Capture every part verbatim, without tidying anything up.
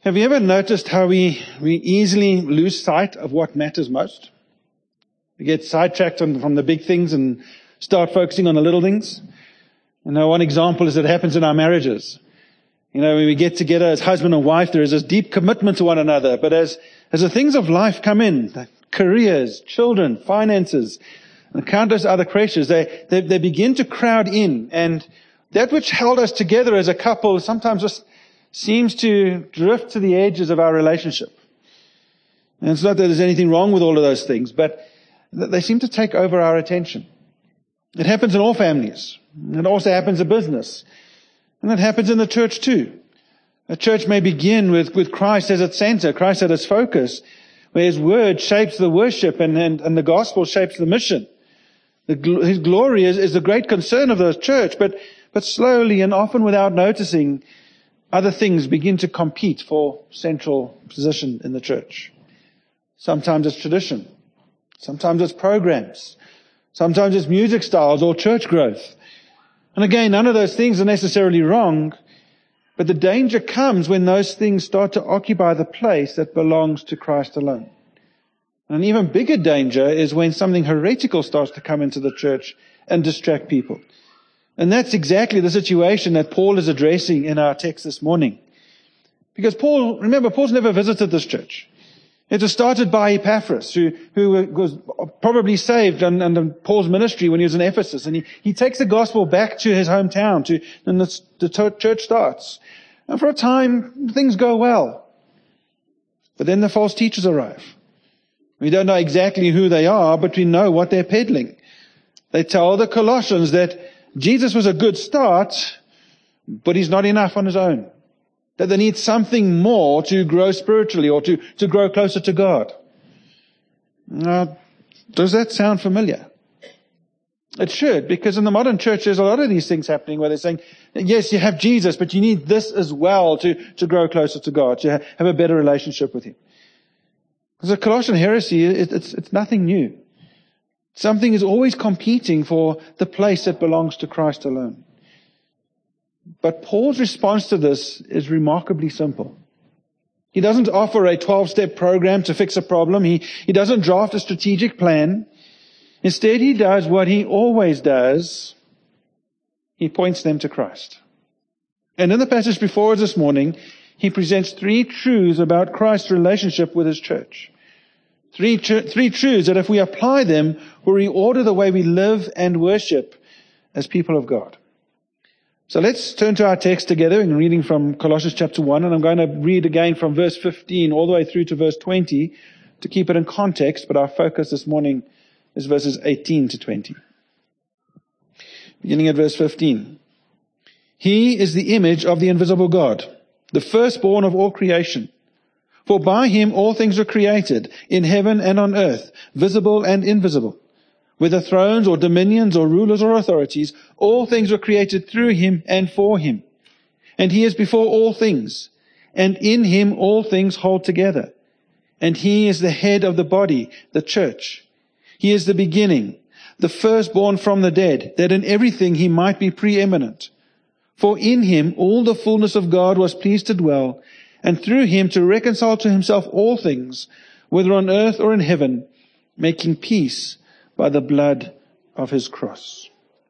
Have you ever noticed how we, we easily lose sight of what matters most? We get sidetracked on, from the big things and start focusing on the little things. You know, one example is it happens in our marriages. You know, when we get together as husband and wife, there is this deep commitment to one another. But as, as the things of life come in, like careers, children, finances, and countless other pressures, they, they, they begin to crowd in. And that which held us together as a couple sometimes just seems to drift to the edges of our relationship. And it's not that there's anything wrong with all of those things, but they seem to take over our attention. It happens in all families. It also happens in business. And it happens in the church too. A church may begin with, with Christ as its center, Christ as its focus, where His word shapes the worship and, and, and the gospel shapes the mission. The, His glory is, is the great concern of the church, but, but slowly and often without noticing, other things begin to compete for central position in the church. Sometimes it's tradition. Sometimes it's programs. Sometimes it's music styles or church growth. And again, none of those things are necessarily wrong, but the danger comes when those things start to occupy the place that belongs to Christ alone. And an even bigger danger is when something heretical starts to come into the church and distract people. And that's exactly the situation that Paul is addressing in our text this morning. Because Paul, remember, Paul's never visited this church. It was started by Epaphras, who, who was probably saved under Paul's ministry when he was in Ephesus. And he, he takes the gospel back to his hometown, to, and the, the church starts. And for a time, things go well. But then the false teachers arrive. We don't know exactly who they are, but we know what they're peddling. They tell the Colossians that Jesus was a good start, but He's not enough on His own. That they need something more to grow spiritually or to, to grow closer to God. Now, does that sound familiar? It should, because in the modern church there's a lot of these things happening where they're saying, yes, you have Jesus, but you need this as well to, to grow closer to God, to have a better relationship with Him. Because the Colossian heresy, it, it's, it's nothing new. Something is always competing for the place that belongs to Christ alone. But Paul's response to this is remarkably simple. He doesn't offer a twelve-step program to fix a problem. He, he doesn't draft a strategic plan. Instead, he does what he always does. He points them to Christ. And in the passage before us this morning, he presents three truths about Christ's relationship with His church. Three, tr- three truths that if we apply them, will reorder the way we live and worship as people of God. So let's turn to our text together and reading from Colossians chapter one, and I'm going to read again from verse fifteen all the way through to verse twenty to keep it in context, but our focus this morning is verses eighteen to twenty. Beginning at verse fifteen. He is the image of the invisible God, the firstborn of all creation. For by Him all things were created, in heaven and on earth, visible and invisible. Whether thrones or dominions or rulers or authorities, all things were created through Him and for Him. And He is before all things, and in Him all things hold together. And He is the head of the body, the church. He is the beginning, the firstborn from the dead, that in everything He might be preeminent. For in Him all the fullness of God was pleased to dwell, and through Him to reconcile to Himself all things, whether on earth or in heaven, making peace by the blood of His cross.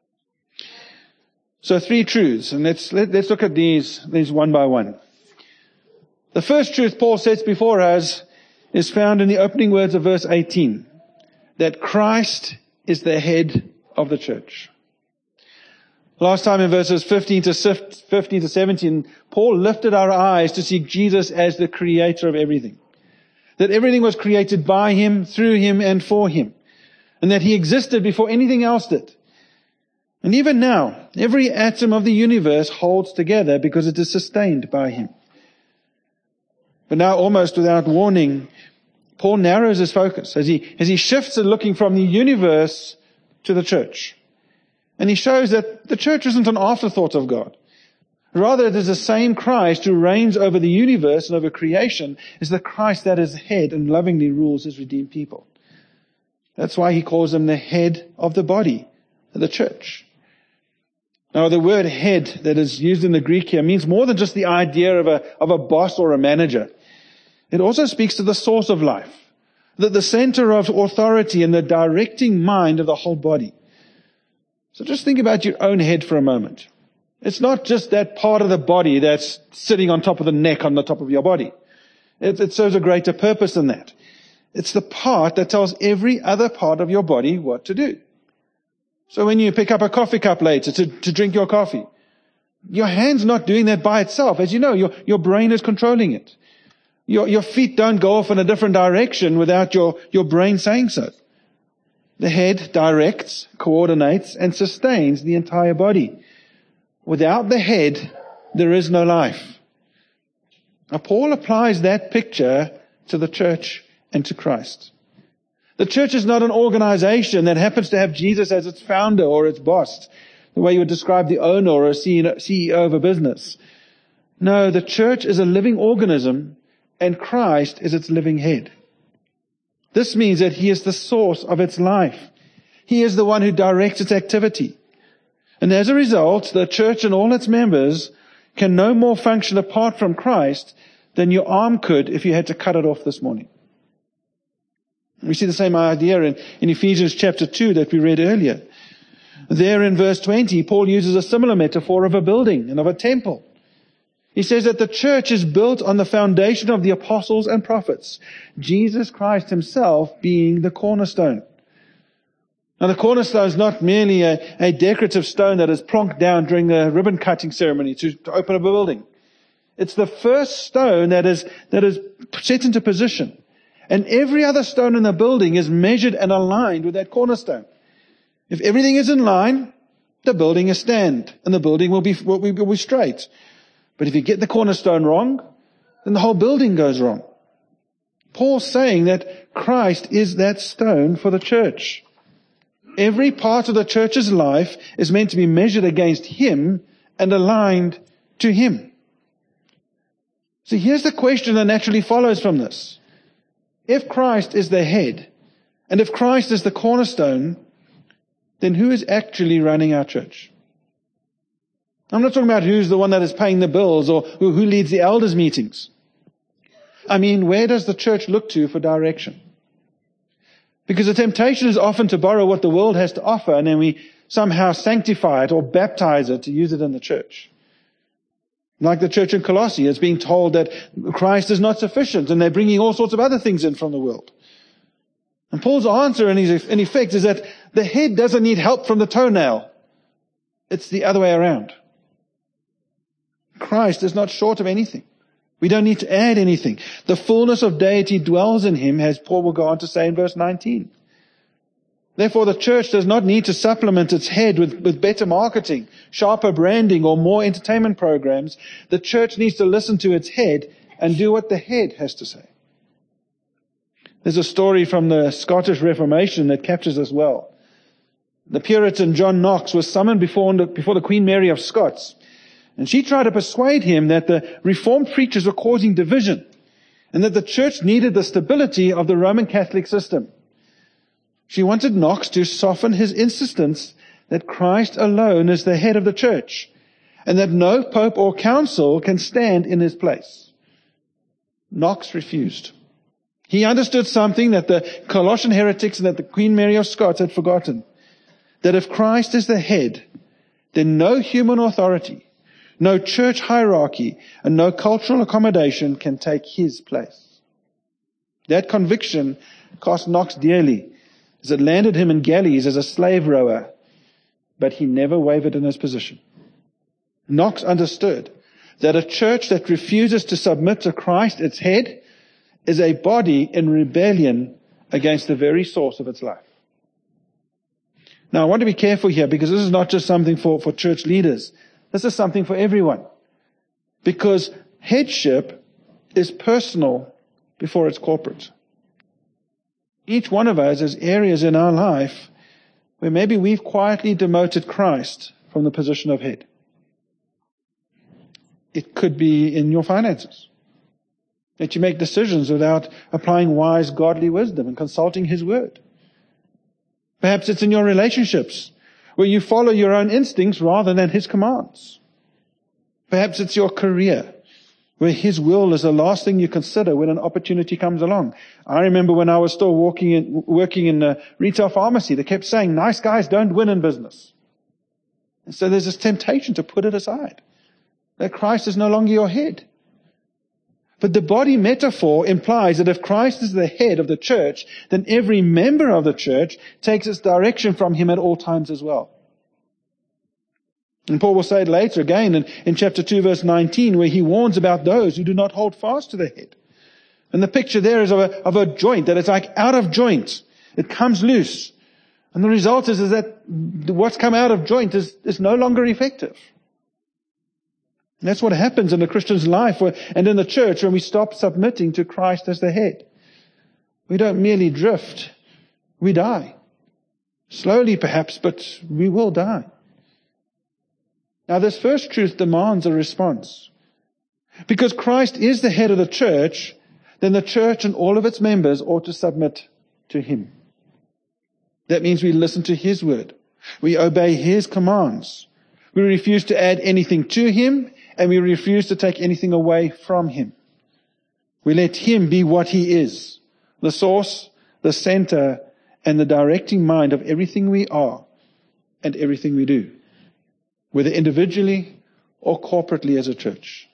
So three truths, and let's, let, let's look at these, these one by one. The first truth Paul sets before us is found in the opening words of verse eighteen, that Christ is the head of the church. Last time in verses fifteen to seventeen, Paul lifted our eyes to see Jesus as the creator of everything. That everything was created by Him, through Him, and for Him. And that He existed before anything else did. And even now, every atom of the universe holds together because it is sustained by Him. But now, almost without warning, Paul narrows his focus as he, as he shifts it looking from the universe to the church. And he shows that the church isn't an afterthought of God. Rather, it is the same Christ who reigns over the universe and over creation is the Christ that is head and lovingly rules His redeemed people. That's why he calls Him the head of the body, the church. Now, the word head that is used in the Greek here means more than just the idea of a, of a boss or a manager. It also speaks to the source of life, the, the center of authority and the directing mind of the whole body. So just think about your own head for a moment. It's not just that part of the body that's sitting on top of the neck on the top of your body. It, it serves a greater purpose than that. It's the part that tells every other part of your body what to do. So when you pick up a coffee cup later to, to drink your coffee, your hand's not doing that by itself. As you know, your, your brain is controlling it. Your, your feet don't go off in a different direction without your, your brain saying so. The head directs, coordinates, and sustains the entire body. Without the head, there is no life. Now, Paul applies that picture to the church and to Christ. The church is not an organization that happens to have Jesus as its founder or its boss, the way you would describe the owner or a C E O of a business. No, the church is a living organism, and Christ is its living head. This means that He is the source of its life. He is the one who directs its activity. And as a result, the church and all its members can no more function apart from Christ than your arm could if you had to cut it off this morning. We see the same idea in, in Ephesians chapter two that we read earlier. There in verse twenty, Paul uses a similar metaphor of a building and of a temple. He says that the church is built on the foundation of the apostles and prophets, Jesus Christ Himself being the cornerstone. Now, the cornerstone is not merely a, a decorative stone that is plonked down during the ribbon cutting ceremony to, to open up a building. It's the first stone that is, that is set into position. And every other stone in the building is measured and aligned with that cornerstone. If everything is in line, the building is stand, and the building will be, will be, will be straight. But if you get the cornerstone wrong, then the whole building goes wrong. Paul's saying that Christ is that stone for the church. Every part of the church's life is meant to be measured against Him and aligned to Him. So here's the question that naturally follows from this. If Christ is the head, and if Christ is the cornerstone, then who is actually running our church? I'm not talking about who's the one that is paying the bills or who, who leads the elders' meetings. I mean, where does the church look to for direction? Because the temptation is often to borrow what the world has to offer and then we somehow sanctify it or baptize it to use it in the church. Like the church in Colossae is being told that Christ is not sufficient and they're bringing all sorts of other things in from the world. And Paul's answer in, his, in effect is that the head doesn't need help from the toenail. It's the other way around. Christ is not short of anything. We don't need to add anything. The fullness of deity dwells in Him, as Paul will go on to say in verse nineteen. Therefore, the church does not need to supplement its head with, with better marketing, sharper branding, or more entertainment programs. The church needs to listen to its head and do what the head has to say. There's a story from the Scottish Reformation that captures this well. The Puritan John Knox was summoned before, before the Queen Mary of Scots. And she tried to persuade him that the Reformed preachers were causing division and that the church needed the stability of the Roman Catholic system. She wanted Knox to soften his insistence that Christ alone is the head of the church and that no pope or council can stand in his place. Knox refused. He understood something that the Colossian heretics and that the Queen Mary of Scots had forgotten. That if Christ is the head, then no human authority, no church hierarchy, and no cultural accommodation can take His place. That conviction cost Knox dearly, as it landed him in galleys as a slave rower, but he never wavered in his position. Knox understood that a church that refuses to submit to Christ, its head, is a body in rebellion against the very source of its life. Now, I want to be careful here because this is not just something for, for church leaders. This is something for everyone. Because headship is personal before it's corporate. Each one of us has areas in our life where maybe we've quietly demoted Christ from the position of head. It could be in your finances, that you make decisions without applying wise, godly wisdom and consulting His word. Perhaps it's in your relationships, where you follow your own instincts rather than His commands. Perhaps it's your career, where His will is the last thing you consider when an opportunity comes along. I remember when I was still walking in, working in a retail pharmacy, they kept saying, nice guys don't win in business. And so there's this temptation to put it aside, that Christ is no longer your head. But the body metaphor implies that if Christ is the head of the church, then every member of the church takes its direction from Him at all times as well. And Paul will say it later again in, in chapter two, verse nineteen, where he warns about those who do not hold fast to the head. And the picture there is of a, of a joint, that it's like out of joint. It comes loose. And the result is, is that what's come out of joint is, is no longer effective. And that's what happens in a Christian's life where, and in the church when we stop submitting to Christ as the head. We don't merely drift. We die. Slowly perhaps, but we will die. Now this first truth demands a response. Because Christ is the head of the church, then the church and all of its members ought to submit to Him. That means we listen to His word. We obey His commands. We refuse to add anything to Him, and we refuse to take anything away from Him. We let Him be what He is, the source, the center, and the directing mind of everything we are and everything we do, whether individually or corporately as a church.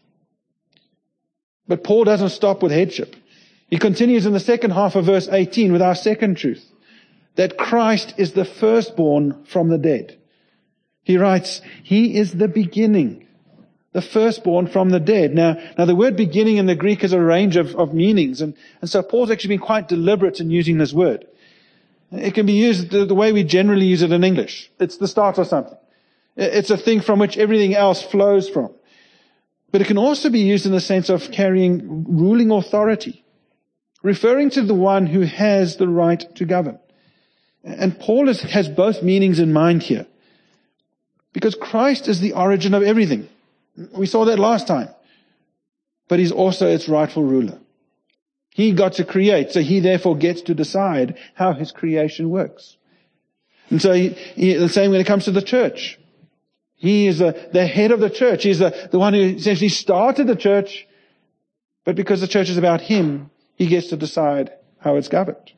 But Paul doesn't stop with headship. He continues in the second half of verse eighteen with our second truth, that Christ is the firstborn from the dead. He writes, He is the beginning, the firstborn from the dead. Now, now the word beginning in the Greek has a range of, of meanings, and, and so Paul's actually been quite deliberate in using this word. It can be used the, the way we generally use it in English. It's the start of something. It's a thing from which everything else flows from. But it can also be used in the sense of carrying ruling authority, referring to the one who has the right to govern. And Paul is, has both meanings in mind here. Because Christ is the origin of everything. We saw that last time. But He's also its rightful ruler. He got to create, so He therefore gets to decide how His creation works. And so he, he, the same when it comes to the church. He is the, the head of the church. He's the, the one who essentially started the church. But because the church is about Him, He gets to decide how it's governed.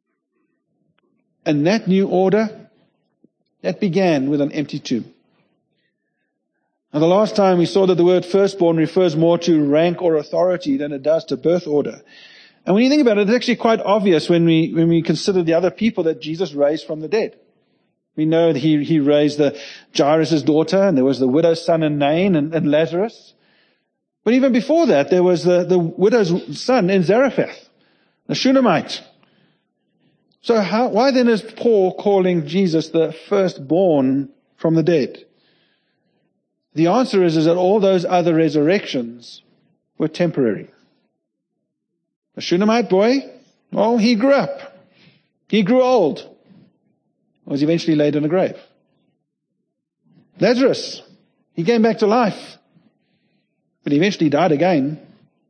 And that new order, that began with an empty tomb. Now, the last time we saw that the word firstborn refers more to rank or authority than it does to birth order. And when you think about it, it's actually quite obvious when we, when we consider the other people that Jesus raised from the dead. We know that he, he raised the Jairus' daughter, and there was the widow's son in Nain, and, and Lazarus. But even before that, there was the, the widow's son in Zarephath, the Shunammite. So how, why then is Paul calling Jesus the firstborn from the dead? The answer is, is that all those other resurrections were temporary. The Shunammite boy, well, he grew up. He grew old. Was eventually laid in a grave. Lazarus, he came back to life, but he eventually died again.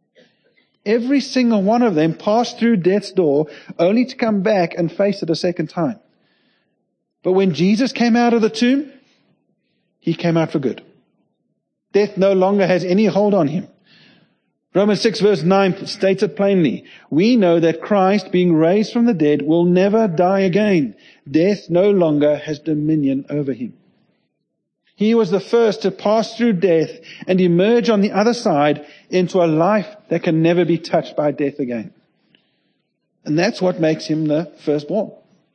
Every single one of them passed through death's door only to come back and face it a second time. But when Jesus came out of the tomb, He came out for good. Death no longer has any hold on Him. Romans six verse nine states it plainly. We know that Christ, being raised from the dead, will never die again. Death no longer has dominion over Him. He was the first to pass through death and emerge on the other side into a life that can never be touched by death again. And that's what makes Him the firstborn.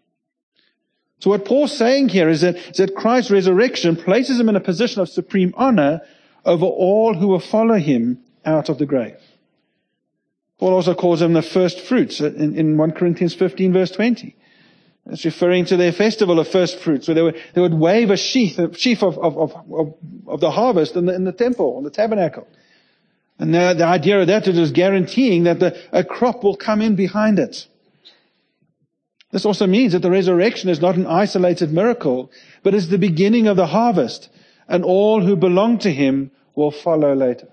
So what Paul's saying here is that, is that Christ's resurrection places Him in a position of supreme honor over all who will follow Him out of the grave. Paul also calls Him the first fruits in, in First Corinthians fifteen verse twenty. It's referring to their festival of first fruits, where they would, they would wave a sheaf, a sheaf of, of, of, of, of the harvest in the, in the temple, in the tabernacle. And the, the idea of that is guaranteeing that the, a crop will come in behind it. This also means that the resurrection is not an isolated miracle, but is the beginning of the harvest, and all who belong to Him will follow later.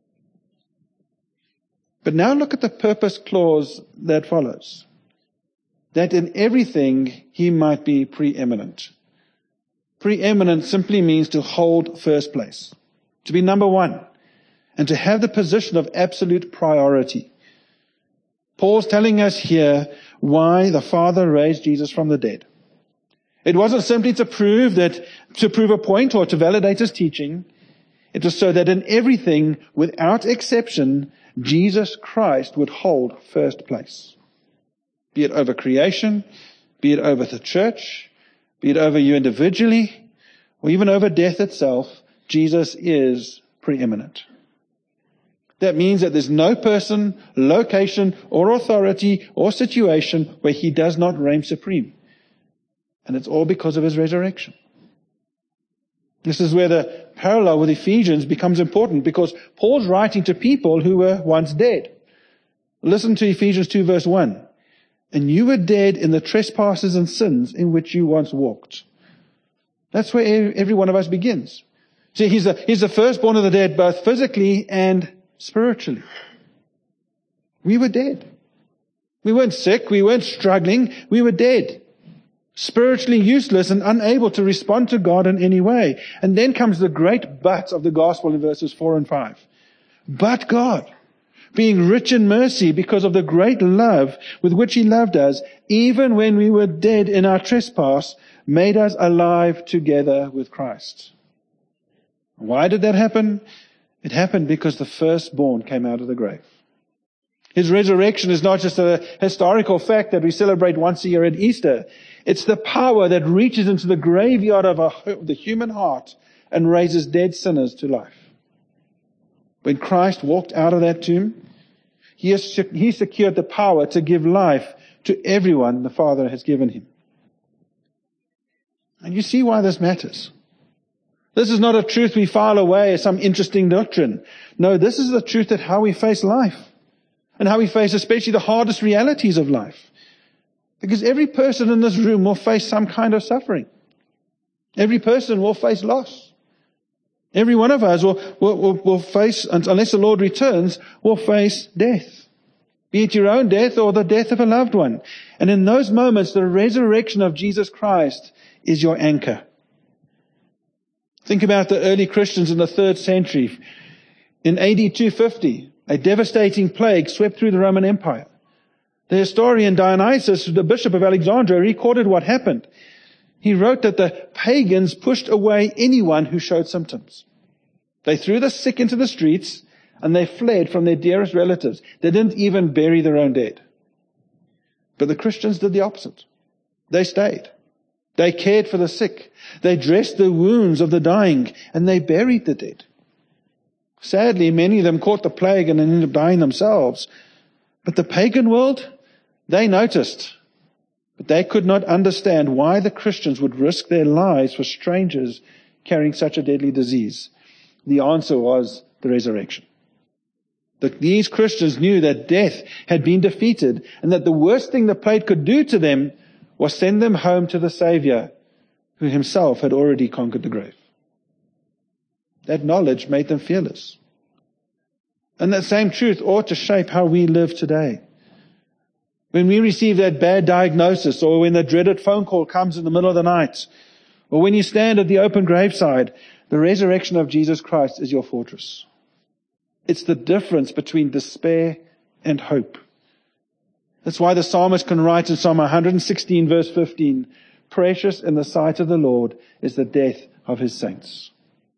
But now look at the purpose clause that follows. That in everything He might be preeminent. Preeminent simply means to hold first place, to be number one, and to have the position of absolute priority. Paul's telling us here why the Father raised Jesus from the dead. It wasn't simply to prove that, to prove a point or to validate his teaching. It was so that in everything, without exception, Jesus Christ would hold first place. Be it over creation, be it over the church, be it over you individually, or even over death itself, Jesus is preeminent. That means that there's no person, location, or authority, or situation where he does not reign supreme. And it's all because of his resurrection. This is where the parallel with Ephesians becomes important, because Paul's writing to people who were once dead. Listen to Ephesians two verse one. And you were dead in the trespasses and sins in which you once walked. That's where every one of us begins. See, he's the, he's the firstborn of the dead, both physically and spiritually. We were dead. We weren't sick. We weren't struggling. We were dead. Spiritually useless and unable to respond to God in any way. And then comes the great but of the gospel in verses four and five. But God, being rich in mercy because of the great love with which he loved us, even when we were dead in our trespass, made us alive together with Christ. Why did that happen? It happened because the firstborn came out of the grave. His resurrection is not just a historical fact that we celebrate once a year at Easter. It's the power that reaches into the graveyard of a, the human heart and raises dead sinners to life. When Christ walked out of that tomb, he, has, he secured the power to give life to everyone the Father has given him. And you see why this matters. This is not a truth we file away as some interesting doctrine. No, this is the truth that how we face life and how we face especially the hardest realities of life. Because every person in this room will face some kind of suffering. Every person will face loss. Every one of us will, will, will, will face, unless the Lord returns, will face death. Be it your own death or the death of a loved one. And in those moments, the resurrection of Jesus Christ is your anchor. Think about the early Christians in the third century. In A D two fifty, a devastating plague swept through the Roman Empire. The historian Dionysius, the bishop of Alexandria, recorded what happened. He wrote that the pagans pushed away anyone who showed symptoms. They threw the sick into the streets and they fled from their dearest relatives. They didn't even bury their own dead. But the Christians did the opposite. They stayed. They cared for the sick. They dressed the wounds of the dying, and they buried the dead. Sadly, many of them caught the plague and ended up dying themselves. But the pagan world, they noticed. But they could not understand why the Christians would risk their lives for strangers carrying such a deadly disease. The answer was the resurrection. That these Christians knew that death had been defeated, and that the worst thing the plague could do to them was send them home to the Savior, who himself had already conquered the grave. That knowledge made them fearless. And that same truth ought to shape how we live today. When we receive that bad diagnosis, or when the dreaded phone call comes in the middle of the night, or when you stand at the open graveside, the resurrection of Jesus Christ is your fortress. It's the difference between despair and hope. That's why the psalmist can write in Psalm one sixteen verse fifteen, precious in the sight of the Lord is the death of his saints.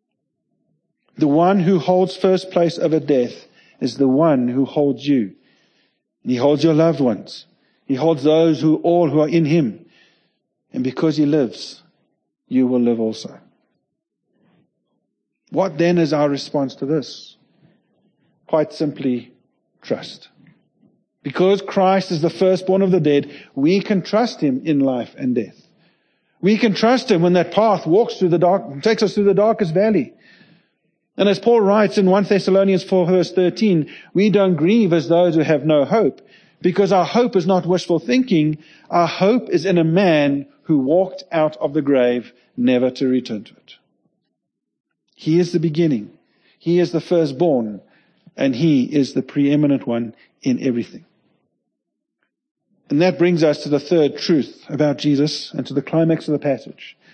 The one who holds first place over death is the one who holds you. And he holds your loved ones. He holds those who all who are in him. And because he lives, you will live also. What then is our response to this? Quite simply, trust. Because Christ is the firstborn of the dead, we can trust him in life and death. We can trust him when that path walks through the dark, takes us through the darkest valley. And as Paul writes in First Thessalonians four verse thirteen, we don't grieve as those who have no hope, because our hope is not wishful thinking. Our hope is in a man who walked out of the grave, never to return to it. He is the beginning. He is the firstborn, and he is the preeminent one in everything. And that brings us to the third truth about Jesus and to the climax of the passage.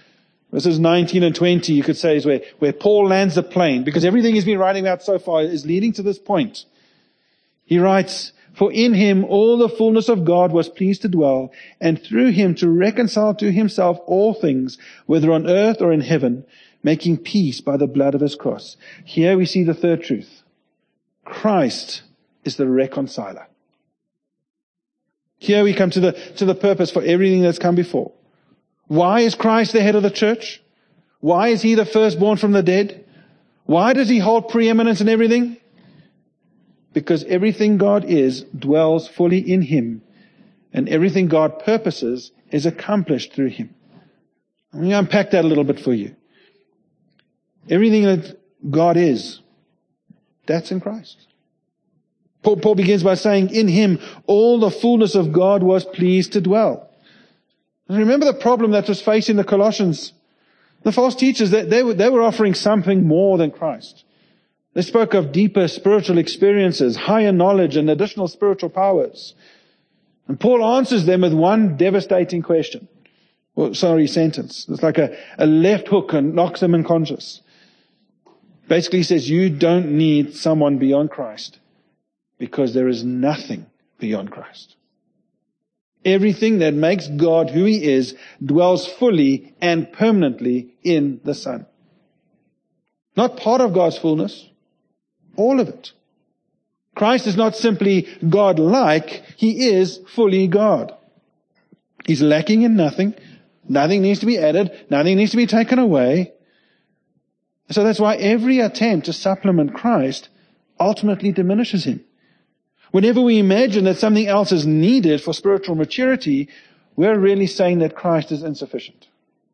Verses nineteen and twenty, you could say, is where, where Paul lands the plane, because everything he's been writing about so far is leading to this point. He writes, "For in him all the fullness of God was pleased to dwell, and through him to reconcile to himself all things, whether on earth or in heaven, making peace by the blood of his cross." Here we see the third truth. Christ is the reconciler. Here we come to the, to the purpose for everything that's come before. Why is Christ the head of the church? Why is he the firstborn from the dead? Why does he hold preeminence in everything? Because everything God is dwells fully in him, and everything God purposes is accomplished through him. Let me unpack that a little bit for you. Everything that God is, that's in Christ. Paul, Paul begins by saying, in him all the fullness of God was pleased to dwell. And remember the problem that was facing the Colossians. The false teachers, they, they, were, they were offering something more than Christ. They spoke of deeper spiritual experiences, higher knowledge, and additional spiritual powers. And Paul answers them with one devastating question. Well, sorry, sentence. It's like a, a left hook and knocks them unconscious. Basically he says, you don't need someone beyond Christ, because there is nothing beyond Christ. Everything that makes God who he is dwells fully and permanently in the Son. Not part of God's fullness, all of it. Christ is not simply God-like, he is fully God. He's lacking in nothing. Nothing needs to be added. Nothing needs to be taken away. So that's why every attempt to supplement Christ ultimately diminishes him. Whenever we imagine that something else is needed for spiritual maturity, we're really saying that Christ is insufficient.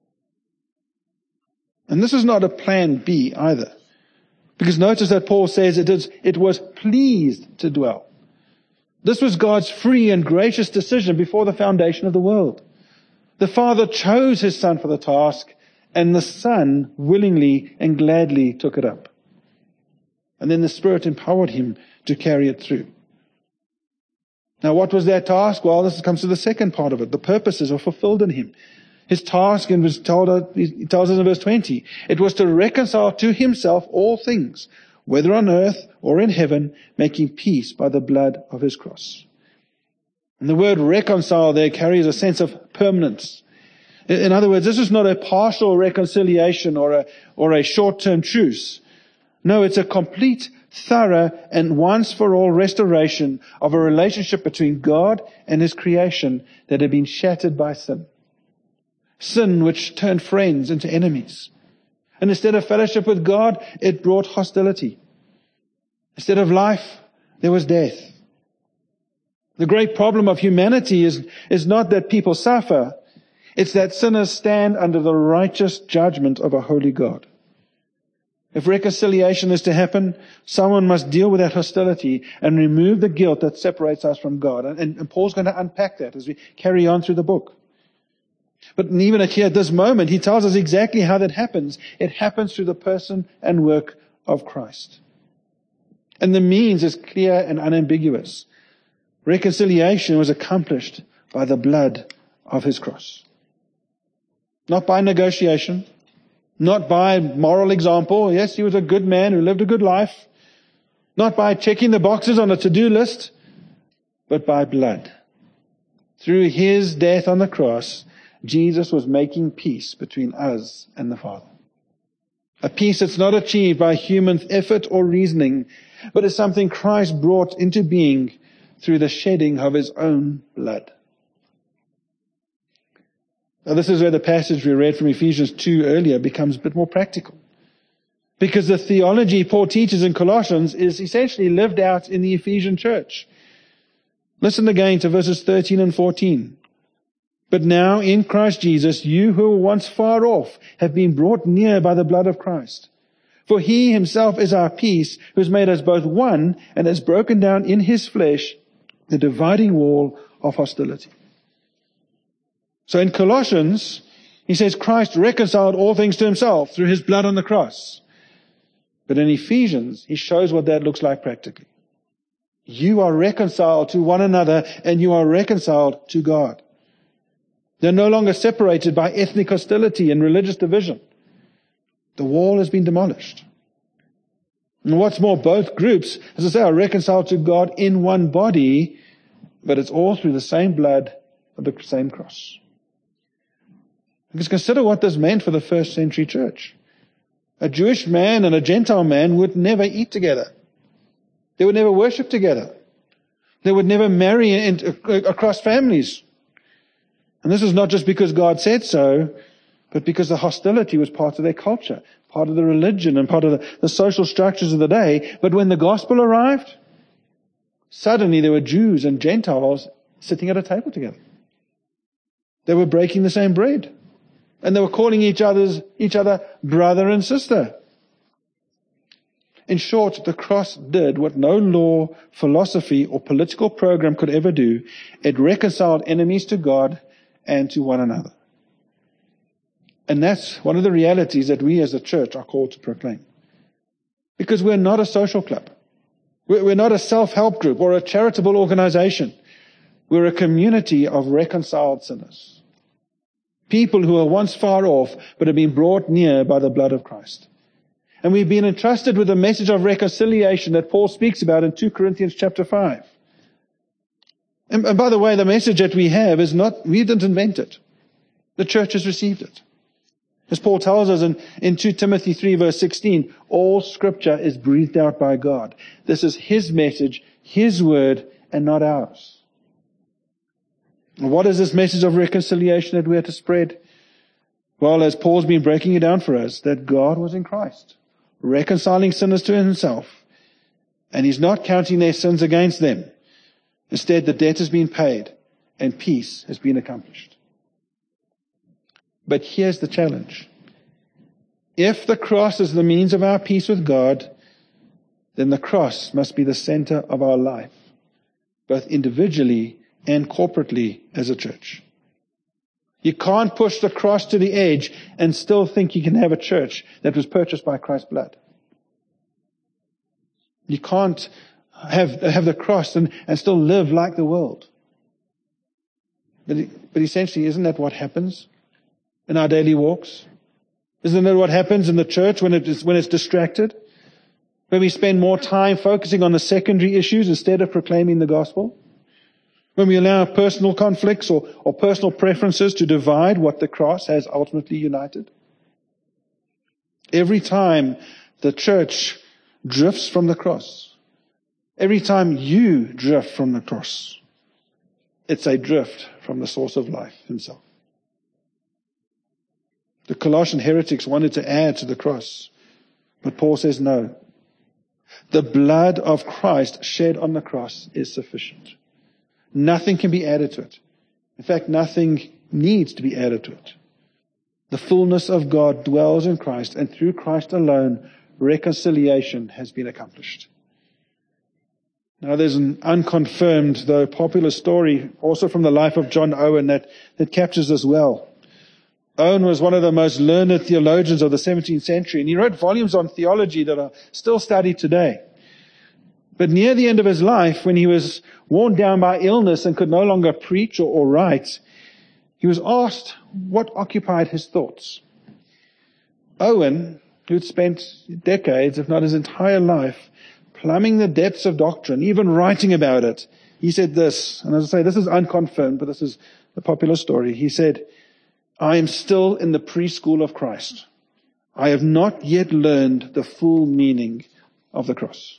And this is not a plan B either. Because notice that Paul says it, is, it was pleased to dwell. This was God's free and gracious decision before the foundation of the world. The Father chose his Son for the task, and the Son willingly and gladly took it up. And then the Spirit empowered him to carry it through. Now what was that task? Well, this comes to the second part of it. The purposes are fulfilled in him. His task, and was told, he tells us in verse twenty, it was to reconcile to himself all things, whether on earth or in heaven, making peace by the blood of his cross. And the word reconcile there carries a sense of permanence. In other words, this is not a partial reconciliation or a, or a short-term truce. No, it's a complete, thorough, and once-for-all restoration of a relationship between God and his creation that had been shattered by sin. Sin which turned friends into enemies. And instead of fellowship with God, it brought hostility. Instead of life, there was death. The great problem of humanity is, is not that people suffer. It's that sinners stand under the righteous judgment of a holy God. If reconciliation is to happen, someone must deal with that hostility and remove the guilt that separates us from God. And, and, and Paul's going to unpack that as we carry on through the book. But even here at this moment, he tells us exactly how that happens. It happens through the person and work of Christ. And the means is clear and unambiguous. Reconciliation was accomplished by the blood of his cross. Not by negotiation. Not by moral example. Yes, he was a good man who lived a good life. Not by checking the boxes on a to-do list. But by blood. Through his death on the cross, Jesus was making peace between us and the Father. A peace that's not achieved by human effort or reasoning, but is something Christ brought into being through the shedding of his own blood. Now, this is where the passage we read from Ephesians two earlier becomes a bit more practical. Because the theology Paul teaches in Colossians is essentially lived out in the Ephesian church. Listen again to verses thirteen and fourteen. But now in Christ Jesus, you who were once far off have been brought near by the blood of Christ. For he himself is our peace, who has made us both one and has broken down in his flesh the dividing wall of hostility. So in Colossians, he says Christ reconciled all things to himself through his blood on the cross. But in Ephesians, he shows what that looks like practically. You are reconciled to one another and you are reconciled to God. They're no longer separated by ethnic hostility and religious division. The wall has been demolished. And what's more, both groups, as I say, are reconciled to God in one body, but it's all through the same blood of the same cross. Because consider what this meant for the first century church. A Jewish man and a Gentile man would never eat together. They would never worship together. They would never marry in, across families. And this is not just because God said so, but because the hostility was part of their culture, part of the religion, and part of the, the social structures of the day. But when the gospel arrived, suddenly there were Jews and Gentiles sitting at a table together. They were breaking the same bread. And they were calling each other's, each other brother and sister. In short, the cross did what no law, philosophy, or political program could ever do. It reconciled enemies to God and to one another. And that's one of the realities that we as a church are called to proclaim. Because we're not a social club. We're not a self-help group or a charitable organization. We're a community of reconciled sinners. People who are once far off, but have been brought near by the blood of Christ. And we've been entrusted with the message of reconciliation that Paul speaks about in Second Corinthians chapter five. And, and by the way, the message that we have is not, we didn't invent it. The church has received it. As Paul tells us in, in Second Timothy three verse sixteen, all scripture is breathed out by God. This is His message, His word, and not ours. What is this message of reconciliation that we are to spread? Well, as Paul's been breaking it down for us, that God was in Christ, reconciling sinners to Himself, and He's not counting their sins against them. Instead, the debt has been paid, and peace has been accomplished. But here's the challenge. If the cross is the means of our peace with God, then the cross must be the center of our life, both individually and corporately as a church. You can't push the cross to the edge and still think you can have a church that was purchased by Christ's blood. You can't have, have the cross and, and still live like the world. But, but essentially, isn't that what happens in our daily walks? Isn't that what happens in the church when it is, when it's distracted? When we spend more time focusing on the secondary issues instead of proclaiming the gospel? When we allow personal conflicts or, or personal preferences to divide what the cross has ultimately united? Every time the church drifts from the cross, every time you drift from the cross, it's a drift from the source of life Himself. The Colossian heretics wanted to add to the cross, but Paul says no. The blood of Christ shed on the cross is sufficient. Nothing can be added to it. In fact, nothing needs to be added to it. The fullness of God dwells in Christ, and through Christ alone, reconciliation has been accomplished. Now, there's an unconfirmed, though popular story, also from the life of John Owen, that, that captures this well. Owen was one of the most learned theologians of the seventeenth century, and he wrote volumes on theology that are still studied today. But near the end of his life, when he was worn down by illness and could no longer preach or, or write, he was asked what occupied his thoughts. Owen, who had spent decades, if not his entire life, plumbing the depths of doctrine, even writing about it, he said this, and as I say, this is unconfirmed, but this is the popular story. He said, I am still in the preschool of Christ. I have not yet learned the full meaning of the cross.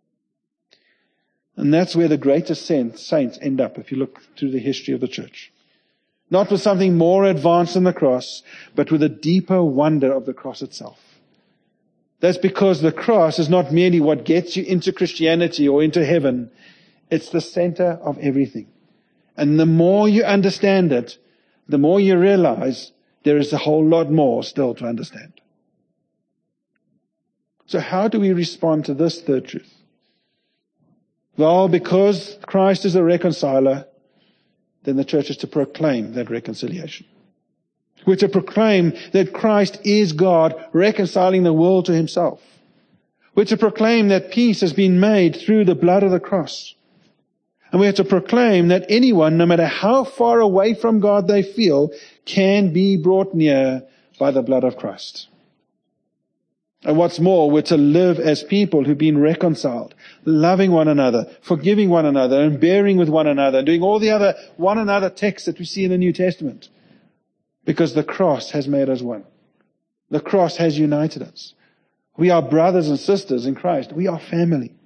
And that's where the greatest saints end up if you look through the history of the church. Not with something more advanced than the cross, but with a deeper wonder of the cross itself. That's because the cross is not merely what gets you into Christianity or into heaven. It's the center of everything. And the more you understand it, the more you realize there is a whole lot more still to understand. So how do we respond to this third truth? Well, because Christ is a reconciler, then the church is to proclaim that reconciliation. We're to proclaim that Christ is God reconciling the world to Himself. We're to proclaim that peace has been made through the blood of the cross. And we have to proclaim that anyone, no matter how far away from God they feel, can be brought near by the blood of Christ. And what's more, we're to live as people who've been reconciled, loving one another, forgiving one another, and bearing with one another, doing all the other one another texts that we see in the New Testament. Because the cross has made us one. The cross has united us. We are brothers and sisters in Christ. We are family.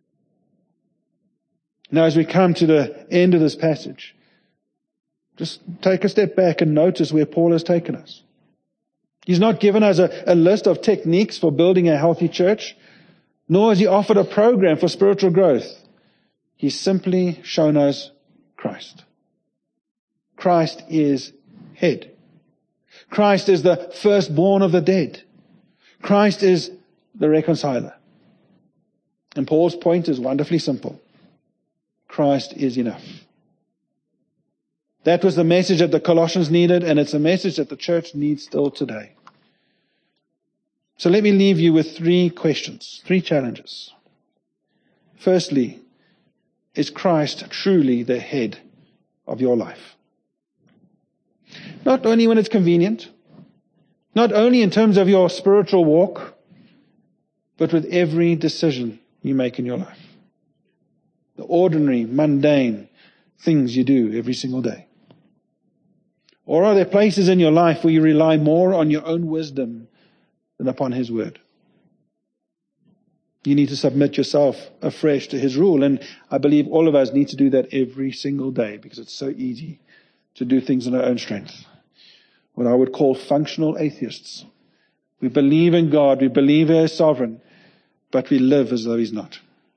Now, as we come to the end of this passage, just take a step back and notice where Paul has taken us. He's not given us a, a list of techniques for building a healthy church, nor has he offered a program for spiritual growth. He's simply shown us Christ. Christ is head. Christ is the firstborn of the dead. Christ is the reconciler. And Paul's point is wonderfully simple. Christ is enough. That was the message that the Colossians needed, and it's a message that the church needs still today. So let me leave you with three questions, three challenges. Firstly, is Christ truly the head of your life? Not only when it's convenient, not only in terms of your spiritual walk, but with every decision you make in your life. The ordinary, mundane things you do every single day. Or are there places in your life where you rely more on your own wisdom than upon His word? You need to submit yourself afresh to His rule. And I believe all of us need to do that every single day because it's so easy to do things in our own strength. What I would call functional atheists. We believe in God, we believe He is sovereign, but we live as though He's not.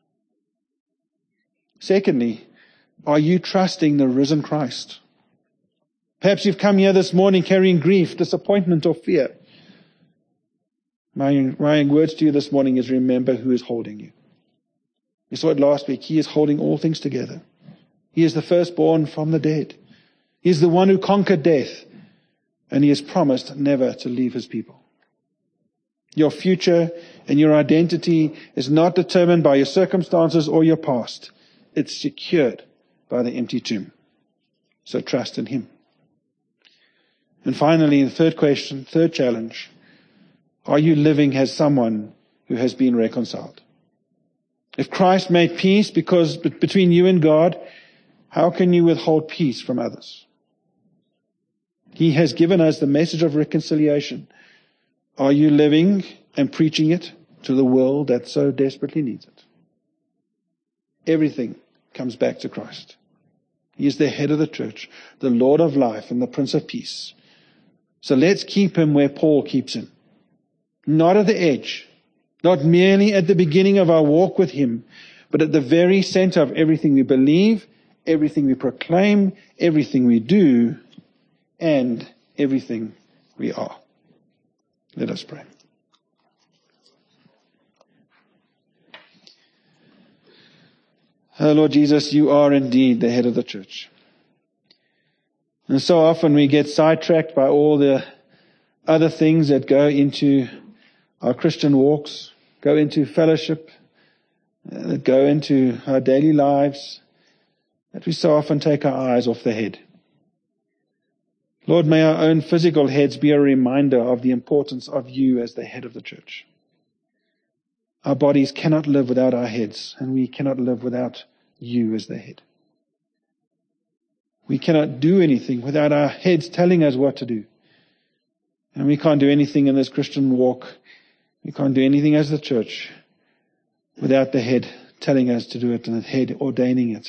Secondly, are you trusting the risen Christ? Perhaps you've come here this morning carrying grief, disappointment, or fear. My, my words to you this morning is remember who is holding you. We saw it last week. He is holding all things together. He is the firstborn from the dead. He is the one who conquered death. And He has promised never to leave His people. Your future and your identity is not determined by your circumstances or your past. It's secured by the empty tomb. So trust in Him. And finally, the third question, third challenge. Are you living as someone who has been reconciled? If Christ made peace because between you and God, how can you withhold peace from others? He has given us the message of reconciliation. Are you living and preaching it to the world that so desperately needs it? Everything comes back to Christ. He is the head of the church, the Lord of life, and the Prince of Peace. So let's keep Him where Paul keeps Him. Not at the edge, not merely at the beginning of our walk with Him, but at the very center of everything we believe, everything we proclaim, everything we do, and everything we are. Let us pray. Oh, Lord Jesus, You are indeed the head of the church. And so often we get sidetracked by all the other things that go into our Christian walks, go into fellowship, uh, that go into our daily lives, that we so often take our eyes off the head. Lord, may our own physical heads be a reminder of the importance of You as the head of the church. Our bodies cannot live without our heads, and we cannot live without You as the head. We cannot do anything without our heads telling us what to do. And we can't do anything in this Christian walk. We can't do anything as the church without the head telling us to do it and the head ordaining it.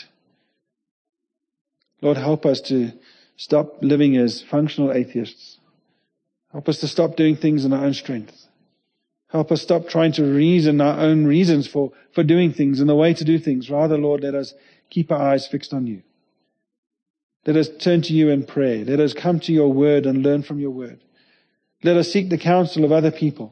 Lord, help us to stop living as functional atheists. Help us to stop doing things in our own strength. Help us stop trying to reason our own reasons for, for doing things and the way to do things. Rather, Lord, let us keep our eyes fixed on You. Let us turn to You in prayer. Let us come to Your word and learn from Your word. Let us seek the counsel of other people.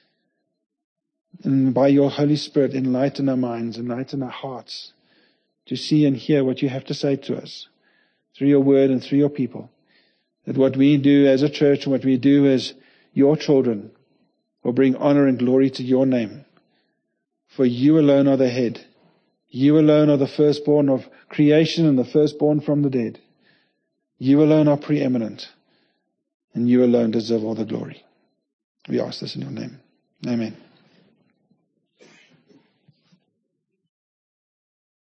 And by Your Holy Spirit, enlighten our minds, enlighten our hearts to see and hear what You have to say to us through Your word and through Your people. That what we do as a church and what we do as Your children will bring honor and glory to Your name. For You alone are the head. You alone are the firstborn of creation and the firstborn from the dead. You alone are preeminent, and you alone deserve all the glory. We ask this in your name. Amen.